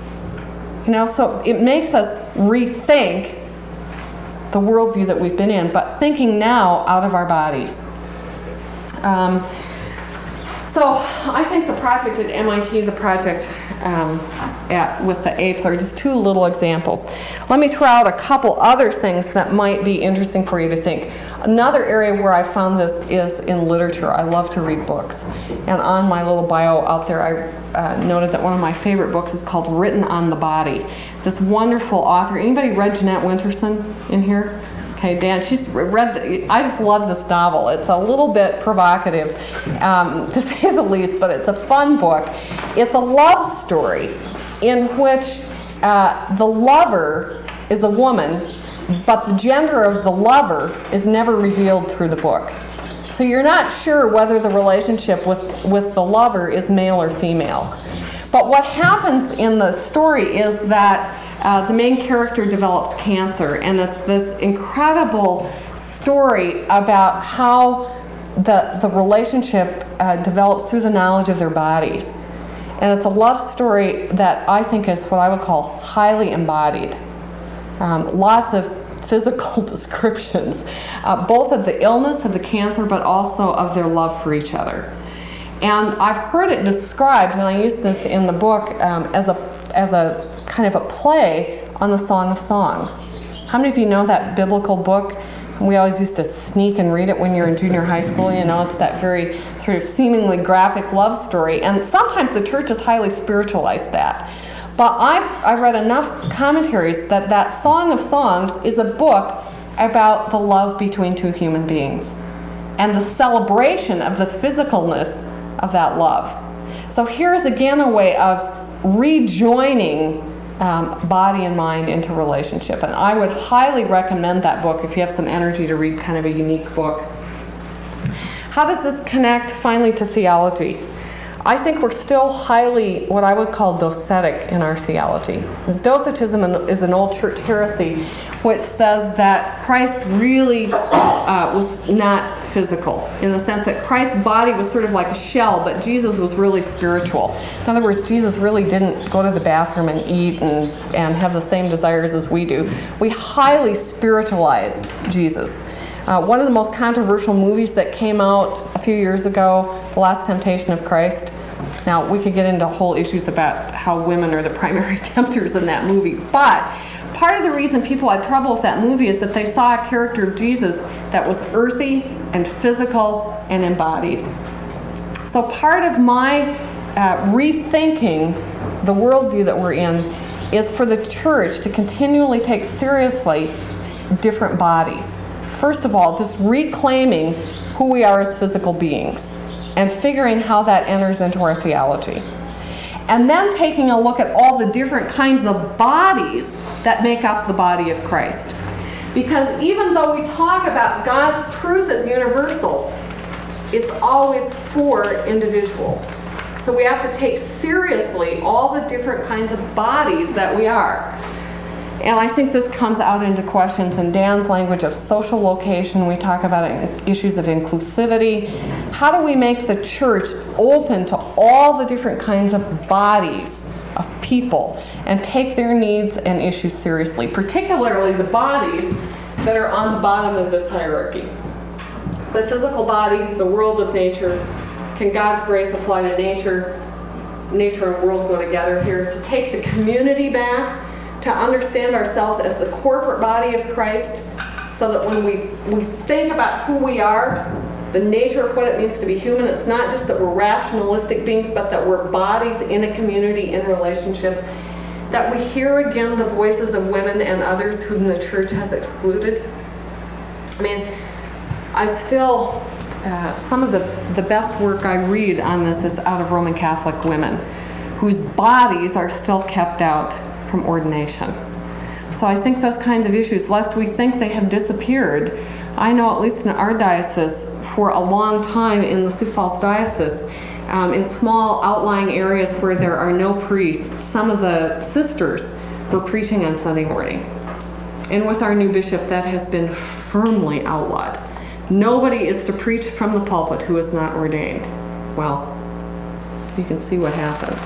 So it makes us rethink the worldview that we've been in, but thinking now out of our bodies. So I think the project at MIT, the project with the apes are just two little examples. Let me throw out a couple other things that might be interesting for you to think. Another area where I found this is in literature. I love to read books. And on my little bio out there, I noted that one of my favorite books is called Written on the Body. This wonderful author. Anybody read Jeanette Winterson in here? Okay, Dan, she's read, I just love this novel. It's a little bit provocative, to say the least, but it's a fun book. It's a love story in which the lover is a woman, but the gender of the lover is never revealed through the book. So you're not sure whether the relationship with the lover is male or female. But what happens in the story is that the main character develops cancer, and it's this incredible story about how the relationship develops through the knowledge of their bodies. And it's a love story that I think is what I would call highly embodied. Lots of physical descriptions, both of the illness of the cancer, but also of their love for each other. And I've heard it described, and I use this in the book, as a kind of a play on the Song of Songs. How many of you know that biblical book? We always used to sneak and read it when you're in junior high school. You know, it's that very sort of seemingly graphic love story. And sometimes the church has highly spiritualized that. But I've read enough commentaries that Song of Songs is a book about the love between two human beings and the celebration of the physicalness of that love. So here's again a way of rejoining body and mind into relationship. And I would highly recommend that book if you have some energy to read kind of a unique book. How does this connect finally to theology? I think we're still highly what I would call docetic in our theology. Docetism is an old church heresy which says that Christ really was not physical, in the sense that Christ's body was sort of like a shell, but Jesus was really spiritual. In other words, Jesus really didn't go to the bathroom and eat and have the same desires as we do. We highly spiritualize Jesus. One of the most controversial movies that came out a few years ago, The Last Temptation of Christ. Now, we could get into whole issues about how women are the primary tempters in that movie, but part of the reason people had trouble with that movie is that they saw a character of Jesus that was earthy and physical and embodied. So part of my rethinking the worldview that we're in is for the church to continually take seriously different bodies. First of all, just reclaiming who we are as physical beings and figuring how that enters into our theology. And then taking a look at all the different kinds of bodies that make up the body of Christ. Because even though we talk about God's truth as universal, it's always for individuals. So we have to take seriously all the different kinds of bodies that we are. And I think this comes out into questions in Dan's language of social location. We talk about issues of inclusivity. How do we make the church open to all the different kinds of bodies of people and take their needs and issues seriously, particularly the bodies that are on the bottom of this hierarchy? The physical body, the world of nature. Can God's grace apply to nature? Nature and world go together here. To take the community back, to understand ourselves as the corporate body of Christ, so that when we think about who we are, the nature of what it means to be human, it's not just that we're rationalistic beings, but that we're bodies in a community, in relationship, that we hear again the voices of women and others whom the church has excluded. I mean, I still, some of the best work I read on this is out of Roman Catholic women, whose bodies are still kept out from ordination. So I think those kinds of issues, lest we think they have disappeared. I know, at least in our diocese, for a long time in the Sioux Falls Diocese, in small outlying areas where there are no priests, some of the sisters were preaching on Sunday morning. And with our new bishop, that has been firmly outlawed. Nobody is to preach from the pulpit who is not ordained. Well, you can see what happens.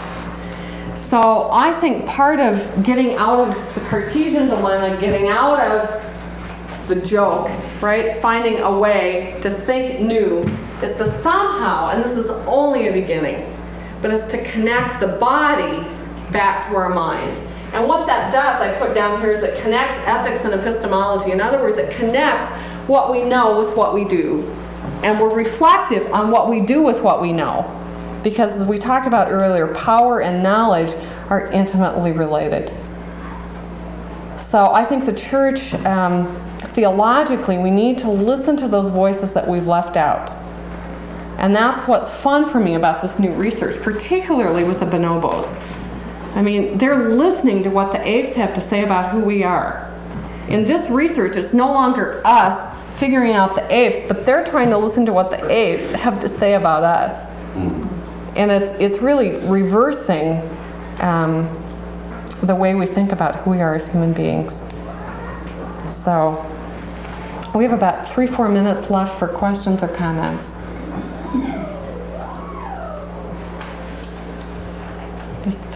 So I think part of getting out of the Cartesian dilemma, getting out of the joke, right, finding a way to think new, is to somehow, and this is only a beginning, but is to connect the body back to our minds. And what that does, I put down here, is it connects ethics and epistemology. In other words, it connects what we know with what we do. And we're reflective on what we do with what we know. Because as we talked about earlier, power and knowledge are intimately related. So I think the church, theologically, we need to listen to those voices that we've left out. And that's what's fun for me about this new research, particularly with the bonobos. I mean, they're listening to what the apes have to say about who we are. In this research, it's no longer us figuring out the apes, but they're trying to listen to what the apes have to say about us. And it's really reversing the way we think about who we are as human beings. So we have about 3-4 minutes left for questions or comments. Just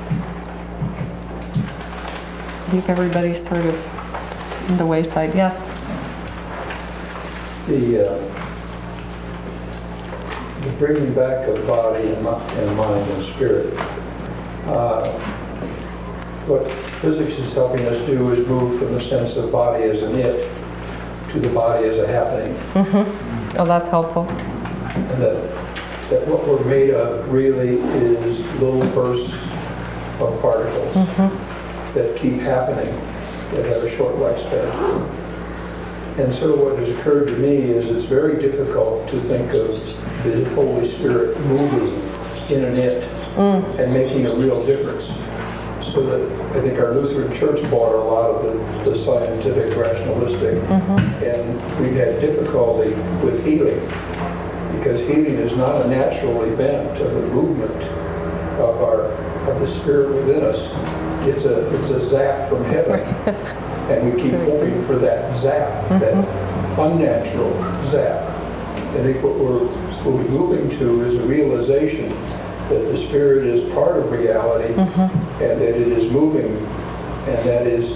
leave everybody sort of in the wayside. Yes? The bringing back of body and mind and spirit. What physics is helping us do is move from the sense of body as an it to the body as a happening. Mm-hmm. Oh, that's helpful. And that what we're made of really is little bursts of particles that keep happening, that have a short lifespan. And so what has occurred to me is it's very difficult to think of the Holy Spirit moving in an it and making a real difference. So that I think our Lutheran Church bought a lot of the scientific, rationalistic, and we've had difficulty with healing, because healing is not a natural event of the movement of the Spirit within us. It's a zap from heaven. And we keep hoping for that zap, that unnatural zap. I think what we're moving to is a realization that the Spirit is part of reality and that it is moving, and that is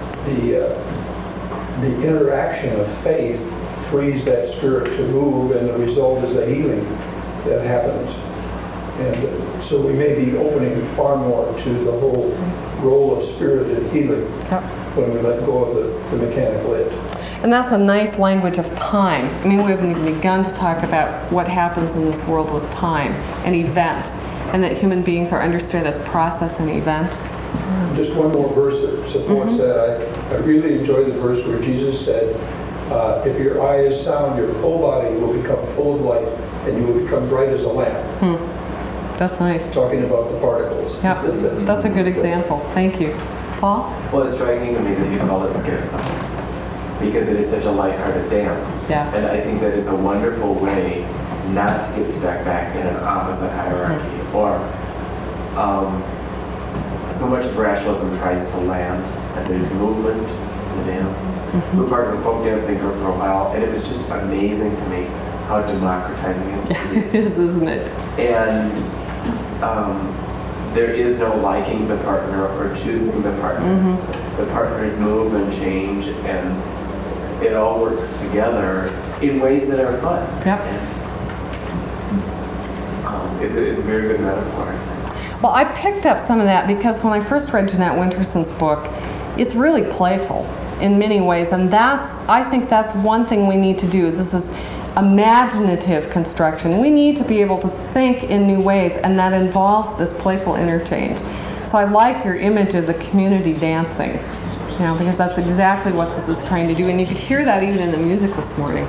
the interaction of faith frees that Spirit to move, and the result is a healing that happens. And so we may be opening far more to the whole role of Spirit in healing when we let go of the mechanical it. And that's a nice language of time. I mean, we haven't even begun to talk about what happens in this world with time, an event, and that human beings are understood as process and event. Just one more verse that supports that. I really enjoy the verse where Jesus said, if your eye is sound, your whole body will become full of light, and you will become bright as a lamp. That's nice. Talking about the particles. Yeah, that's a good example. Thank you. Paul? Well, it's striking to me that you call it Scared Song, because it is such a lighthearted dance. Yeah. And I think that is a wonderful way not to get stuck back in an opposite hierarchy, or so much of rationalism tries to land, and there's movement in the dance. We're part of a folk dancing group for a while, and it was just amazing to me how democratizing it It is, isn't it? And there is no liking the partner or choosing the partner. The partners move and change, and it all works together in ways that are fun. Yep. And, it's a very good metaphor. Well, I picked up some of that because when I first read Jeanette Winterson's book, it's really playful in many ways, and I think that's one thing we need to do. This is imaginative construction. We need to be able to think in new ways, and that involves this playful interchange. So I like your image as a community dancing, because that's exactly what this is trying to do, and you could hear that even in the music this morning.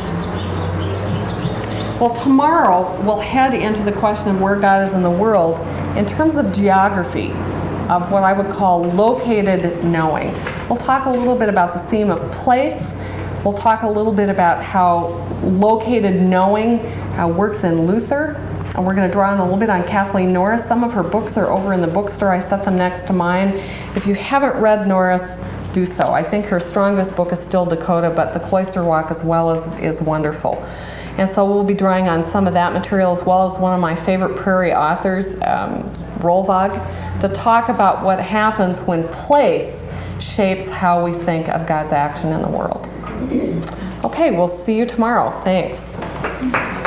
Well, tomorrow we'll head into the question of where God is in the world in terms of geography, of what I would call located knowing. We'll talk a little bit about the theme of place. We'll talk a little bit about how located knowing works in Luther. And we're going to draw on a little bit on Kathleen Norris. Some of her books are over in the bookstore. I set them next to mine. If you haven't read Norris, do so. I think her strongest book is still Dakota, but The Cloister Walk as well is wonderful. And so we'll be drawing on some of that material, as well as one of my favorite prairie authors, Rolvag, to talk about what happens when place shapes how we think of God's action in the world. Okay, we'll see you tomorrow. Thanks.